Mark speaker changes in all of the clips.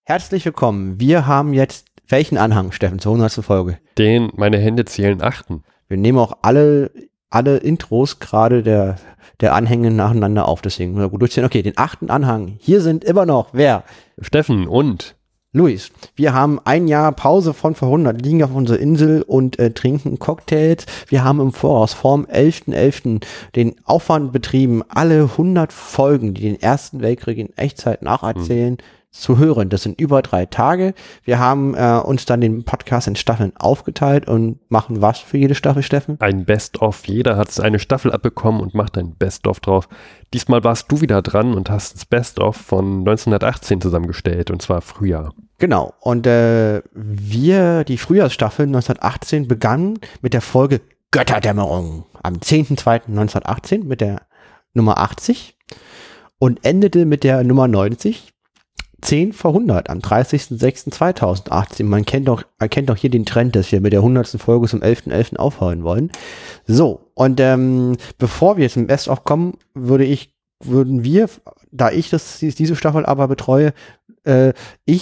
Speaker 1: Herzlich willkommen. Wir haben jetzt welchen Anhang, Steffen, zur 100. Folge?
Speaker 2: Den meine Hände zählen 8.
Speaker 1: Wir nehmen auch alle Intros gerade der Anhänge nacheinander auf, deswegen müssen wir gut durchziehen. Okay, den 8. Anhang. Hier sind immer noch, wer?
Speaker 2: Steffen und
Speaker 1: Luis. Wir haben ein Jahr Pause von vor 100, liegen auf unserer Insel und trinken Cocktails. Wir haben im Voraus vorm 11.11. den Aufwand betrieben, alle 100 Folgen, die den Ersten Weltkrieg in Echtzeit nacherzählen, zu hören. Das sind über 3 Tage. Wir haben uns dann den Podcast in Staffeln aufgeteilt und machen was für jede Staffel, Steffen?
Speaker 2: ein Best-of. Jeder hat eine Staffel abbekommen und macht ein Best-of drauf. Diesmal warst du wieder dran und hast das Best-of von 1918 zusammengestellt, und zwar Frühjahr.
Speaker 1: Genau. Und die Frühjahrsstaffel 1918 begann mit der Folge Götterdämmerung am 10.02.1918 mit der Nummer 80 und endete mit der Nummer 90. 10 vor 100 am 30.06.2018. Man erkennt doch hier den Trend, dass wir mit der 100. Folge zum 11.11. aufhören wollen. So, und bevor wir jetzt im Best-of kommen, würden wir, da ich diese Staffel aber betreue, würden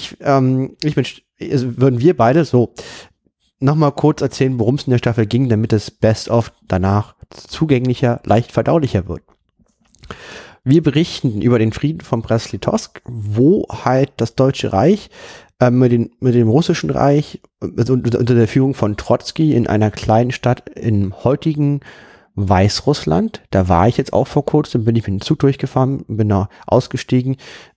Speaker 1: wir beide so nochmal kurz erzählen, worum es in der Staffel ging, damit das Best-of danach zugänglicher, leicht verdaulicher wird. Wir berichten über den Frieden von Brest-Litovsk, wo halt das Deutsche Reich mit dem Russischen Reich unter der Führung von Trotzki in einer kleinen Stadt im heutigen Weißrussland, da war ich jetzt auch vor kurzem, bin ich mit dem Zug durchgefahren, bin da ausgestiegen,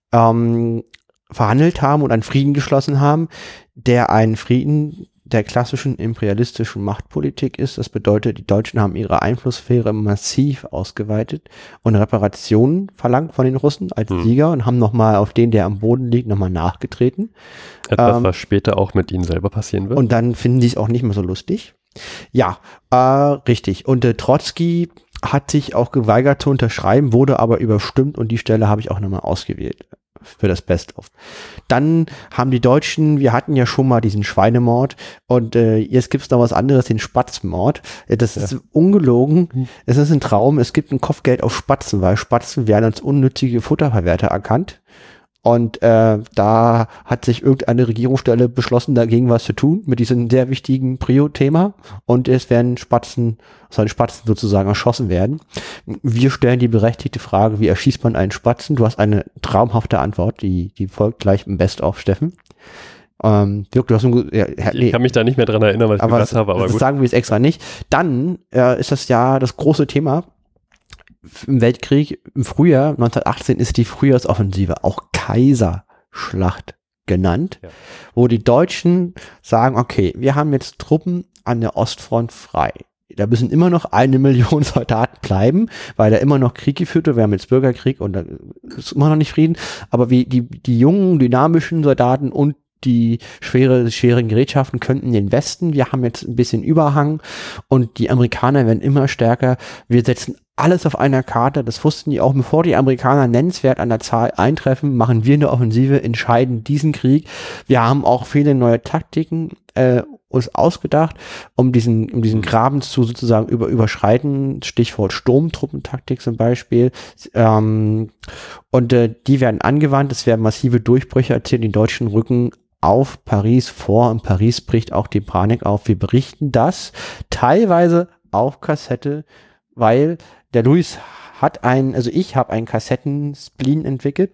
Speaker 1: verhandelt haben und einen Frieden geschlossen haben, der einen Frieden der klassischen imperialistischen Machtpolitik ist. Das bedeutet, die Deutschen haben ihre Einflusssphäre massiv ausgeweitet und Reparationen verlangt von den Russen als Sieger und haben nochmal auf den, der am Boden liegt, nochmal nachgetreten.
Speaker 2: Etwas, was später auch mit ihnen selber passieren wird.
Speaker 1: Und dann finden sie es auch nicht mehr so lustig. Ja, richtig. Und Trotzki hat sich auch geweigert zu unterschreiben, wurde aber überstimmt und die Stelle habe ich auch nochmal ausgewählt für das Best-of. Dann haben die Deutschen, wir hatten ja schon mal diesen Schweinemord und jetzt gibt es noch was anderes, den Spatzenmord. Das ist ungelogen, es ist ein Traum, es gibt ein Kopfgeld auf Spatzen, weil Spatzen werden als unnützige Futterverwerter erkannt. Und da hat sich irgendeine Regierungsstelle beschlossen, dagegen was zu tun, mit diesem sehr wichtigen Prio-Thema. Und es sollen Spatzen sozusagen erschossen werden. Wir stellen die berechtigte Frage, wie erschießt man einen Spatzen? Du hast eine traumhafte Antwort, die folgt gleich im Best-of, Steffen. Dirk, du hast
Speaker 2: ich kann mich da nicht mehr dran erinnern, was ich gesagt habe, aber
Speaker 1: das
Speaker 2: gut.
Speaker 1: sagen wir jetzt extra nicht. Dann ist das ja das große Thema im Weltkrieg. Im Frühjahr 1918 ist die Frühjahrsoffensive, auch Kaiserschlacht genannt, wo die Deutschen sagen, okay, wir haben jetzt Truppen an der Ostfront frei. Da müssen immer noch 1 Million Soldaten bleiben, weil da immer noch Krieg geführt wird. Wir haben jetzt Bürgerkrieg und da ist immer noch nicht Frieden. Aber wie die jungen, dynamischen Soldaten und die schweren Gerätschaften könnten in den Westen. Wir haben jetzt ein bisschen Überhang und die Amerikaner werden immer stärker. Wir setzen alles auf einer Karte. Das wussten die auch, bevor die Amerikaner nennenswert an der Zahl eintreffen, machen wir eine Offensive, entscheiden diesen Krieg. Wir haben auch viele neue Taktiken uns ausgedacht, um diesen Graben zu sozusagen überschreiten. Stichwort Sturmtruppentaktik zum Beispiel. Und die werden angewandt. Es werden massive Durchbrüche erzielt. Die Deutschen rücken auf Paris vor und Paris bricht auch die Panik auf. Wir berichten das teilweise auf Kassette, weil der Luis ich habe einen Kassettenspleen entwickelt,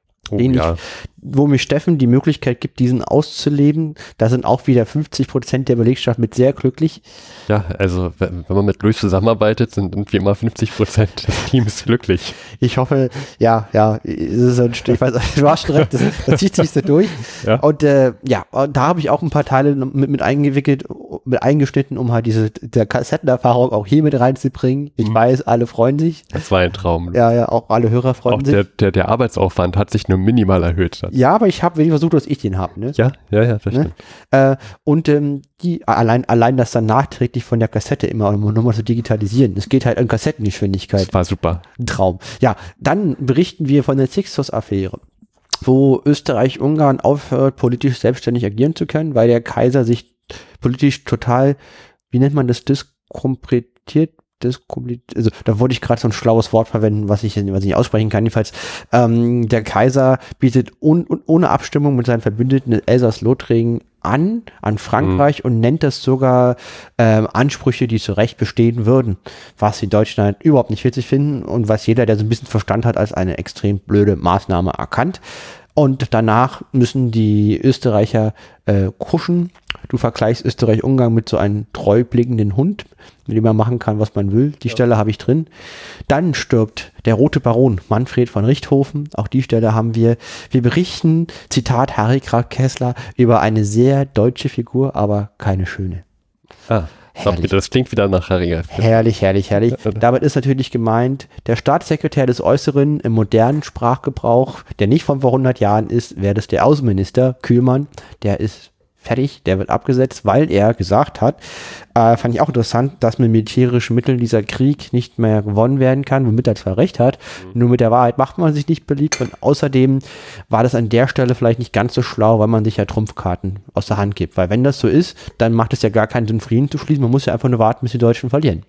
Speaker 1: wo mir Steffen die Möglichkeit gibt, diesen auszuleben. Da sind auch wieder 50% der Belegschaft mit sehr glücklich.
Speaker 2: Ja, also wenn man mit Luis zusammenarbeitet, sind wie immer 50% des Teams glücklich.
Speaker 1: Ich hoffe, ja, es ist ich weiß, du hast schon recht, das zieht sich so durch. Ja. Und und da habe ich auch ein paar Teile mit eingeschnitten, um halt der Kassettenerfahrung auch hier mit reinzubringen. Ich weiß, alle freuen sich.
Speaker 2: Das war ein Traum.
Speaker 1: Ja, auch alle Hörer freuen sich.
Speaker 2: Auch der Arbeitsaufwand hat sich nur minimal erhöht.
Speaker 1: Ja, aber ich habe wenig versucht, dass ich den habe. Ne?
Speaker 2: Ja, das stimmt.
Speaker 1: Und die allein das dann nachträglich von der Kassette immer nochmal zu digitalisieren. Es geht halt an Kassettengeschwindigkeit.
Speaker 2: Das war super.
Speaker 1: Ein Traum. Ja, dann berichten wir von der Sixtus-Affäre, wo Österreich-Ungarn aufhört, politisch selbstständig agieren zu können, weil der Kaiser sich politisch total, wie nennt man das, diskompretiert also da wollte ich gerade so ein schlaues Wort verwenden, was ich nicht aussprechen kann. Jedenfalls, der Kaiser bietet ohne Abstimmung mit seinen Verbündeten Elsass-Lothringen an Frankreich und nennt das sogar Ansprüche, die zu Recht bestehen würden, was die Deutschen halt überhaupt nicht witzig finden und was jeder, der so ein bisschen Verstand hat, als eine extrem blöde Maßnahme erkannt. Und danach müssen die Österreicher kuschen. Du vergleichst Österreich-Ungarn mit so einem treu blickenden Hund, mit dem man machen kann, was man will. Die Stelle habe ich drin. Dann stirbt der rote Baron Manfred von Richthofen. Auch die Stelle haben wir. Wir berichten, Zitat Harry Graf Kessler, über eine sehr deutsche Figur, aber keine schöne.
Speaker 2: Das klingt wieder nach Harry Graf Kessler.
Speaker 1: Herrlich. Damit ist natürlich gemeint, der Staatssekretär des Äußeren im modernen Sprachgebrauch, der nicht von vor 100 Jahren ist, wäre das der Außenminister Kühlmann, der ist fertig, der wird abgesetzt, weil er gesagt hat, fand ich auch interessant, dass mit militärischen Mitteln dieser Krieg nicht mehr gewonnen werden kann, womit er zwar recht hat, nur mit der Wahrheit macht man sich nicht beliebt und außerdem war das an der Stelle vielleicht nicht ganz so schlau, weil man sich ja Trumpfkarten aus der Hand gibt, weil wenn das so ist, dann macht es ja gar keinen Sinn, Frieden zu schließen, man muss ja einfach nur warten, bis die Deutschen verlieren.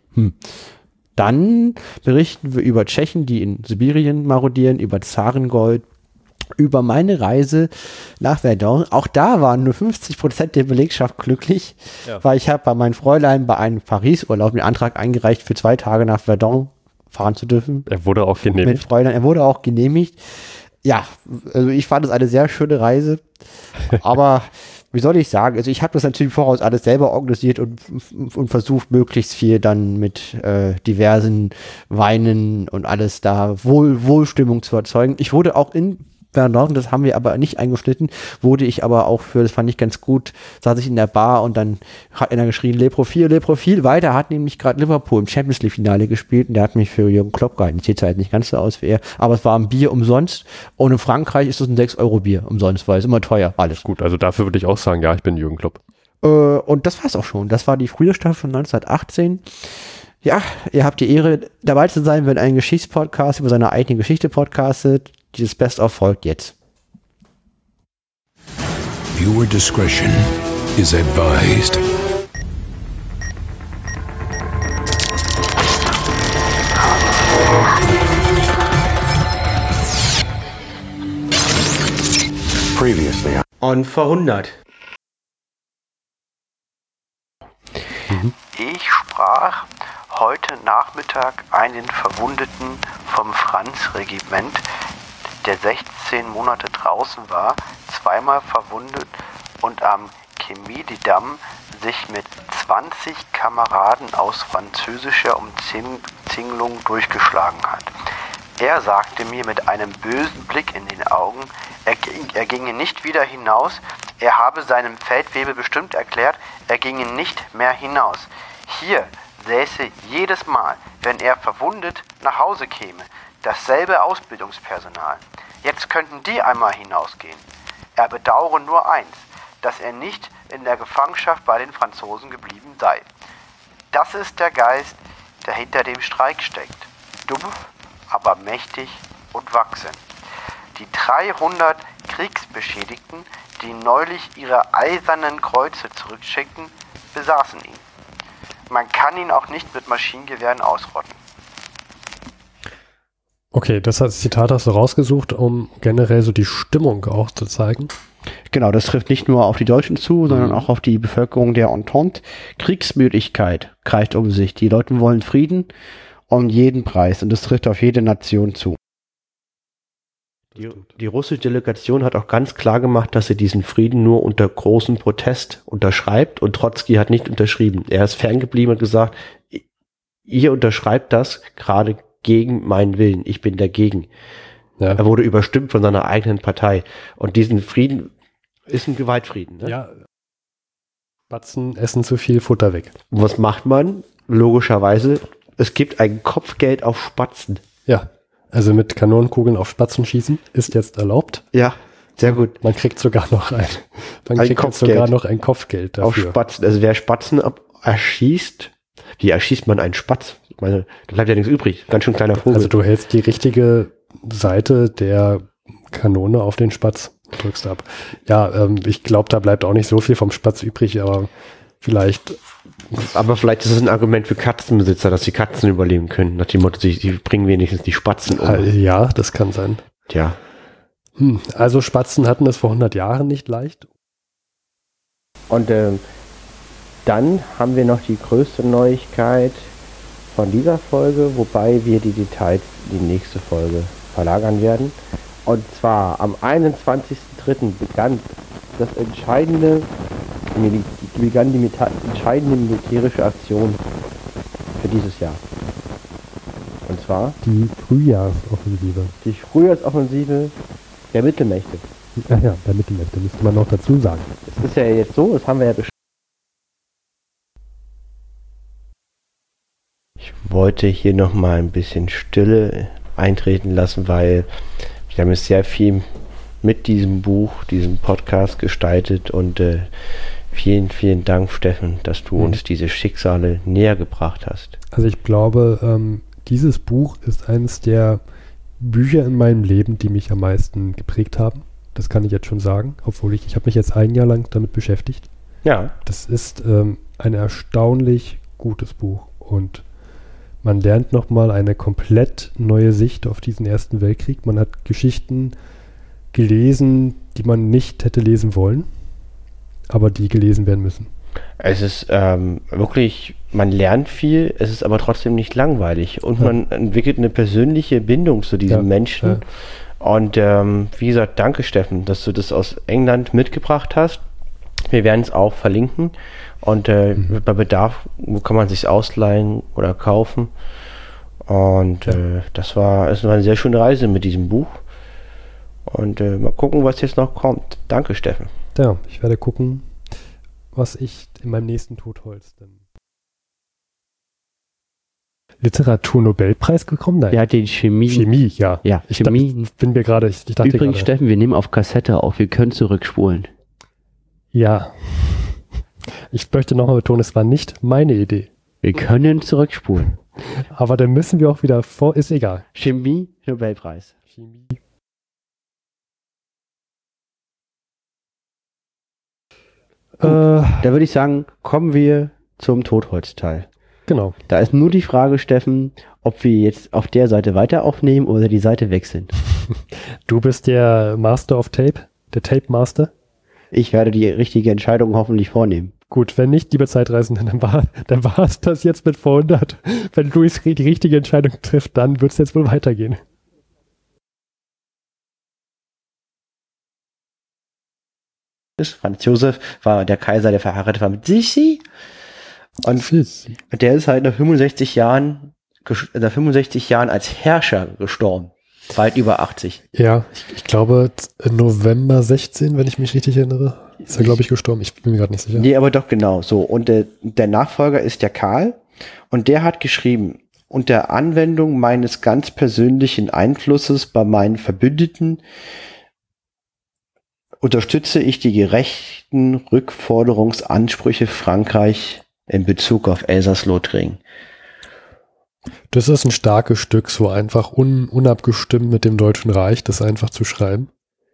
Speaker 1: Dann berichten wir über Tschechen, die in Sibirien marodieren, über Zarengold, über meine Reise nach Verdun. Auch da waren nur 50% der Belegschaft glücklich, weil ich habe bei meinem Fräulein bei einem Paris-Urlaub den Antrag eingereicht, für 2 Tage nach Verdun fahren zu dürfen.
Speaker 2: Er wurde auch genehmigt.
Speaker 1: Mit Fräulein, er wurde auch genehmigt. Ja, also ich fand es eine sehr schöne Reise, aber wie soll ich sagen, also ich habe das natürlich voraus alles selber organisiert und versucht, möglichst viel dann mit diversen Weinen und alles da Wohlstimmung zu erzeugen. Ich wurde auch in Verdun, das haben wir aber nicht eingeschnitten, wurde ich aber auch für, das fand ich ganz gut, saß ich in der Bar und dann hat einer geschrien, Le Profil, weiter, hat nämlich gerade Liverpool im Champions League Finale gespielt und der hat mich für Jürgen Klopp gehalten. Sieht halt nicht ganz so aus wie er, aber es war ein Bier umsonst und in Frankreich ist es ein 6€ Bier umsonst, weil es immer teuer, alles.
Speaker 2: Gut, also dafür würde ich auch sagen, ja, ich bin Jürgen Klopp.
Speaker 1: Und das war's auch schon. Das war die frühe Staffel von 1918. Ja, ihr habt die Ehre, dabei zu sein, wenn ein Geschichtspodcast über seine eigene Geschichte podcastet. Dieses Best-of folgt jetzt.
Speaker 3: Viewer discretion is advised.
Speaker 1: Previously on vor 100. Ich sprach heute Nachmittag einen Verwundeten vom Franz-Regiment, der 16 Monate draußen war, zweimal verwundet und am Chemiedamm sich mit 20 Kameraden aus französischer Umzingelung durchgeschlagen hat. Er sagte mir mit einem bösen Blick in den Augen, er ginge nicht wieder hinaus, er habe seinem Feldwebel bestimmt erklärt, er ginge nicht mehr hinaus. Hier säße jedes Mal, wenn er verwundet nach Hause käme, dasselbe Ausbildungspersonal. Jetzt könnten die einmal hinausgehen. Er bedauere nur eins, dass er nicht in der Gefangenschaft bei den Franzosen geblieben sei. Das ist der Geist, der hinter dem Streik steckt. Dumpf, aber mächtig und wachsend. Die 300 Kriegsbeschädigten, die neulich ihre eisernen Kreuze zurückschickten, besaßen ihn. Man kann ihn auch nicht mit Maschinengewehren ausrotten.
Speaker 2: Okay, das Zitat hast du rausgesucht, um generell so die Stimmung auch zu zeigen.
Speaker 1: Genau, das trifft nicht nur auf die Deutschen zu, sondern auch auf die Bevölkerung der Entente. Kriegsmüdigkeit greift um sich. Die Leute wollen Frieden um jeden Preis und das trifft auf jede Nation zu. Die russische Delegation hat auch ganz klar gemacht, dass sie diesen Frieden nur unter großem Protest unterschreibt und Trotzki hat nicht unterschrieben. Er ist ferngeblieben und gesagt, ihr unterschreibt das gerade gegen meinen Willen, ich bin dagegen. Ja. Er wurde überstimmt von seiner eigenen Partei und diesen Frieden ist ein Gewaltfrieden. Ne?
Speaker 2: Ja, Spatzen essen zu viel Futter weg.
Speaker 1: Und was macht man? Logischerweise, es gibt ein Kopfgeld auf Spatzen.
Speaker 2: Ja. Also mit Kanonenkugeln auf Spatzen schießen ist jetzt erlaubt.
Speaker 1: Ja, sehr gut.
Speaker 2: Man kriegt sogar noch ein Kopfgeld dafür.
Speaker 1: Auf Spatzen. Also wer Spatzen erschießt, wie erschießt man einen Spatz? Ich meine, da bleibt ja nichts übrig. Ganz schön kleiner Vogel.
Speaker 2: Also du hältst die richtige Seite der Kanone auf den Spatz, drückst ab. Ja, ich glaube, da bleibt auch nicht so viel vom Spatz übrig, aber vielleicht.
Speaker 1: Aber vielleicht ist es ein Argument für Katzenbesitzer, dass die Katzen überleben können. Nach dem Motto, die bringen wenigstens die Spatzen um.
Speaker 2: Ja, das kann sein.
Speaker 1: Tja.
Speaker 2: Also Spatzen hatten es vor 100 Jahren nicht leicht.
Speaker 4: Und dann haben wir noch die größte Neuigkeit von dieser Folge, wobei wir die Details in die nächste Folge verlagern werden. Und zwar am 21.03. begann die entscheidende militärische Aktion für dieses Jahr. Und zwar
Speaker 2: Die Frühjahrsoffensive.
Speaker 4: die Frühjahrsoffensive der Mittelmächte.
Speaker 2: Ach ja, der Mittelmächte, müsste man noch dazu sagen.
Speaker 4: Es ist ja jetzt so, das haben wir ja besprochen. Ich wollte hier nochmal ein bisschen Stille eintreten lassen, weil wir haben jetzt sehr viel mit diesem Buch, diesem Podcast gestaltet und vielen, vielen Dank, Steffen, dass du uns diese Schicksale näher gebracht hast.
Speaker 2: Also ich glaube, dieses Buch ist eines der Bücher in meinem Leben, die mich am meisten geprägt haben. Das kann ich jetzt schon sagen, obwohl ich habe mich jetzt ein Jahr lang damit beschäftigt.
Speaker 4: Ja.
Speaker 2: Das ist ein erstaunlich gutes Buch und man lernt nochmal eine komplett neue Sicht auf diesen Ersten Weltkrieg. Man hat Geschichten gelesen, die man nicht hätte lesen wollen, aber die gelesen werden müssen.
Speaker 4: Es ist wirklich, man lernt viel, es ist aber trotzdem nicht langweilig und man entwickelt eine persönliche Bindung zu diesem Menschen.
Speaker 2: Ja.
Speaker 4: Und wie gesagt, danke Steffen, dass du das aus England mitgebracht hast. Wir werden es auch verlinken und bei Bedarf kann man es sich ausleihen oder kaufen. Und das war eine sehr schöne Reise mit diesem Buch. Und mal gucken, was jetzt noch kommt. Danke Steffen.
Speaker 2: Ja, ich werde gucken, was ich in meinem nächsten Totholz dann. Literaturnobelpreis gekommen? Nein.
Speaker 1: Ja, den Chemie.
Speaker 2: Chemie, ja.
Speaker 1: Ja, Chemie.
Speaker 2: Ich bin mir gerade, ich dachte
Speaker 1: Übrigens,
Speaker 2: gerade,
Speaker 1: Steffen, wir nehmen auf Kassette auf. Wir können zurückspulen.
Speaker 2: ja. Ich möchte nochmal betonen, es war nicht meine Idee.
Speaker 1: Wir können zurückspulen.
Speaker 2: Aber dann müssen wir auch wieder ist egal.
Speaker 1: Chemie, Nobelpreis.
Speaker 2: Chemie.
Speaker 1: Da würde ich sagen, kommen wir zum Totholzteil.
Speaker 2: Genau.
Speaker 1: Da ist nur die Frage, Steffen, ob wir jetzt auf der Seite weiter aufnehmen oder die Seite wechseln.
Speaker 2: Du bist der Master of Tape, der Tape Master.
Speaker 1: Ich werde die richtige Entscheidung hoffentlich vornehmen.
Speaker 2: Gut, wenn nicht, liebe Zeitreisenden, dann war es das jetzt mit vor 100. Wenn Luis die richtige Entscheidung trifft, dann wird es jetzt wohl weitergehen.
Speaker 4: Franz Josef war der Kaiser, der verheiratet war mit Sissi. Und der ist halt nach 65 Jahren als Herrscher gestorben. Weit über 80.
Speaker 2: Ja, ich glaube November 16, wenn ich mich richtig erinnere, ist er, glaube ich, gestorben. Ich bin mir gerade nicht sicher.
Speaker 4: Nee, aber doch genau so. Und der Nachfolger ist der Karl. Und der hat geschrieben, unter Anwendung meines ganz persönlichen Einflusses bei meinen Verbündeten unterstütze ich die gerechten Rückforderungsansprüche Frankreich in Bezug auf Elsass-Lothringen.
Speaker 2: Das ist ein starkes Stück, so einfach unabgestimmt mit dem Deutschen Reich, das einfach zu schreiben.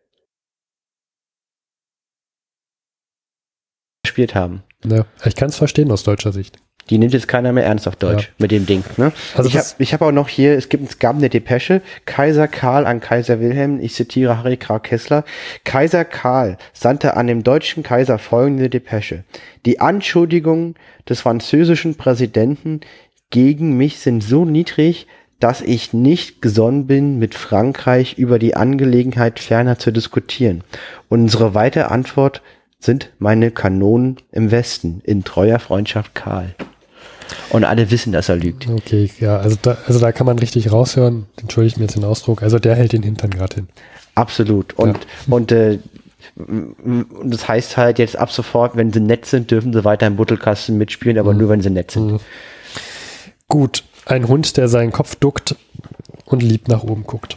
Speaker 4: Gespielt haben.
Speaker 2: Ja, ich kann es verstehen aus deutscher Sicht.
Speaker 4: Die nimmt jetzt keiner mehr ernst auf Deutsch mit dem Ding. Ne?
Speaker 2: Also
Speaker 4: ich hab auch noch hier, es gab eine Depesche, Kaiser Karl an Kaiser Wilhelm, ich zitiere Harry Krag Kessler, Kaiser Karl sandte an den deutschen Kaiser folgende Depesche. Die Anschuldigungen des französischen Präsidenten gegen mich sind so niedrig, dass ich nicht gesonnen bin, mit Frankreich über die Angelegenheit ferner zu diskutieren. Unsere weitere Antwort sind meine Kanonen im Westen, in treuer Freundschaft Karl. Und alle wissen, dass er lügt.
Speaker 2: Okay, ja, also da kann man richtig raushören, entschuldigt mir jetzt den Ausdruck, also der hält den Hintern gerade hin.
Speaker 4: Absolut. Und das heißt halt jetzt ab sofort, wenn sie nett sind, dürfen sie weiter im Buttelkasten mitspielen, aber nur wenn sie nett sind.
Speaker 2: Gut, ein Hund, der seinen Kopf duckt und lieb nach oben guckt.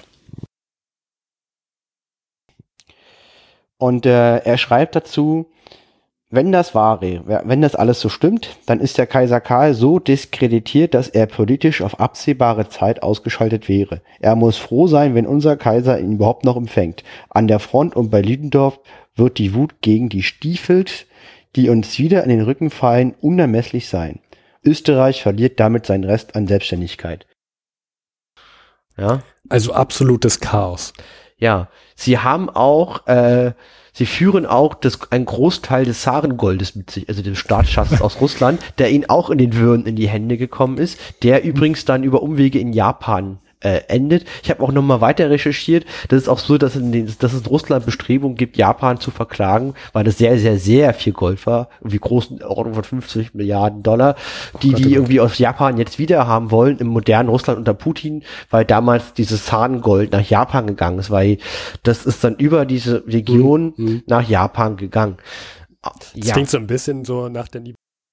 Speaker 4: Und er schreibt dazu, wenn das alles so stimmt, dann ist der Kaiser Karl so diskreditiert, dass er politisch auf absehbare Zeit ausgeschaltet wäre. Er muss froh sein, wenn unser Kaiser ihn überhaupt noch empfängt. An der Front und bei Ludendorff wird die Wut gegen die Stiefel, die uns wieder in den Rücken fallen, unermesslich sein. Österreich verliert damit seinen Rest an Selbstständigkeit.
Speaker 1: Ja.
Speaker 2: Also absolutes Chaos.
Speaker 1: Ja, sie haben auch, sie führen auch einen Großteil des Zarengoldes mit sich, also des Staatsschatzes aus Russland, der ihnen auch in den Würden in die Hände gekommen ist, der übrigens dann über Umwege in Japan endet. Ich habe auch nochmal weiter recherchiert. Das ist auch so, dass es in Russland Bestrebungen gibt, Japan zu verklagen, weil das sehr, sehr, sehr viel Gold war, irgendwie großen Ordnung von 50 Milliarden $, die irgendwie aus Japan jetzt wieder haben wollen im modernen Russland unter Putin, weil damals dieses Zarengold nach Japan gegangen ist, weil das ist dann über diese Region nach Japan gegangen.
Speaker 2: Das klingt so ein bisschen so nach der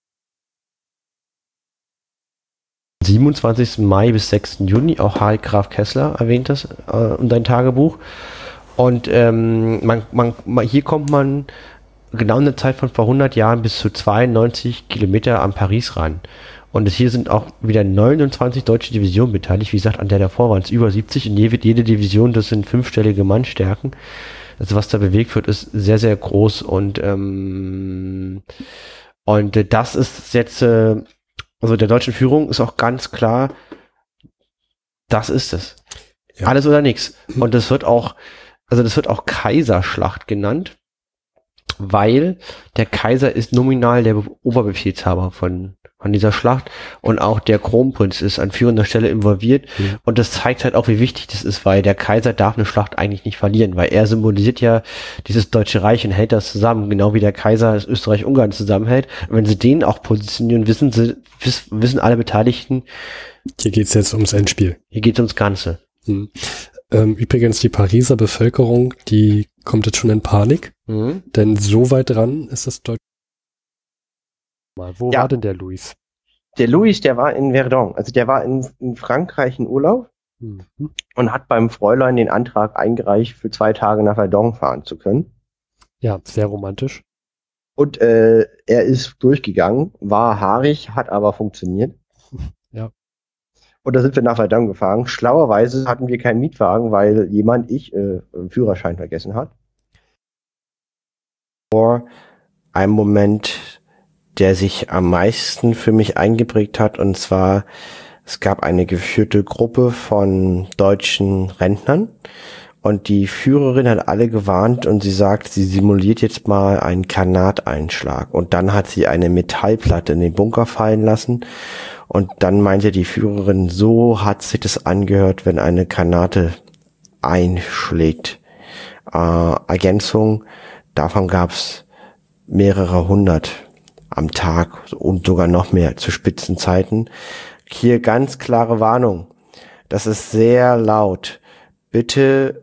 Speaker 1: 27. Mai bis 6. Juni, auch Harry Graf Kessler erwähnt das in dein Tagebuch. Und hier kommt man genau in der Zeit von vor 100 Jahren bis zu 92 Kilometer an Paris ran. Und hier sind auch wieder 29 deutsche Divisionen beteiligt. Wie gesagt, an der davor waren es über 70 und jede Division, das sind 5-stellige Mannstärken. Also was da bewegt wird, ist sehr, sehr groß und das ist jetzt also der deutschen Führung ist auch ganz klar, das ist es. Ja. Alles oder nichts. Und das wird auch Kaiserschlacht genannt, weil der Kaiser ist nominal der Oberbefehlshaber von dieser Schlacht und auch der Kronprinz ist an führender Stelle involviert. Und das zeigt halt auch, wie wichtig das ist, weil der Kaiser darf eine Schlacht eigentlich nicht verlieren, weil er symbolisiert ja dieses Deutsche Reich und hält das zusammen, genau wie der Kaiser das Österreich-Ungarn zusammenhält. Und wenn sie den auch positionieren, wissen alle Beteiligten,
Speaker 2: hier geht's jetzt ums Endspiel.
Speaker 1: Hier geht's ums Ganze.
Speaker 2: Übrigens, die Pariser Bevölkerung, die kommt jetzt schon in Panik, denn so weit dran ist das Deutsche. Wo war denn der Louis?
Speaker 4: Der Louis, der war in Verdun. Also der war in Frankreich in Urlaub und hat beim Fräulein den Antrag eingereicht, für 2 Tage nach Verdun fahren zu können.
Speaker 2: Ja, sehr romantisch.
Speaker 4: Und er ist durchgegangen, war haarig, hat aber funktioniert.
Speaker 2: Ja.
Speaker 4: Und da sind wir nach Verdun gefahren. Schlauerweise hatten wir keinen Mietwagen, weil einen Führerschein vergessen hat. Vor einem Moment, der sich am meisten für mich eingeprägt hat, und zwar, es gab eine geführte Gruppe von deutschen Rentnern und die Führerin hat alle gewarnt und sie sagt, sie simuliert jetzt mal einen Granateinschlag und dann hat sie eine Metallplatte in den Bunker fallen lassen und dann meinte die Führerin, so hat sich das angehört, wenn eine Granate einschlägt. Ergänzung, davon gab's mehrere hundert am Tag und sogar noch mehr zu Spitzenzeiten. Hier ganz klare Warnung. Das ist sehr laut. Bitte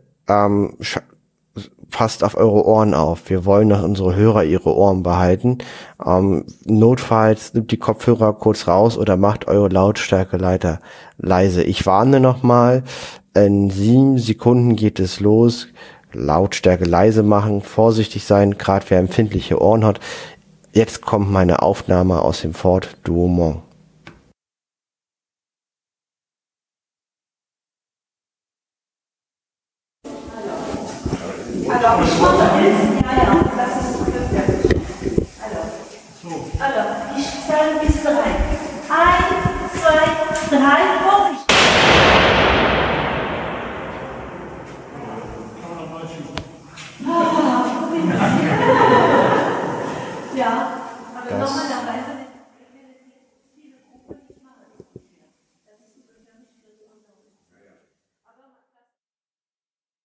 Speaker 4: passt auf eure Ohren auf. Wir wollen, dass unsere Hörer ihre Ohren behalten. Notfalls nimmt die Kopfhörer kurz raus oder macht eure Lautstärke leise. Ich warne nochmal. In 7 Sekunden geht es los. Lautstärke leise machen, vorsichtig sein, gerade wer empfindliche Ohren hat. Jetzt kommt meine Aufnahme aus dem Fort Douaumont.
Speaker 5: Also, ich zähle bis 3. 1, 2, 3, Vorsicht!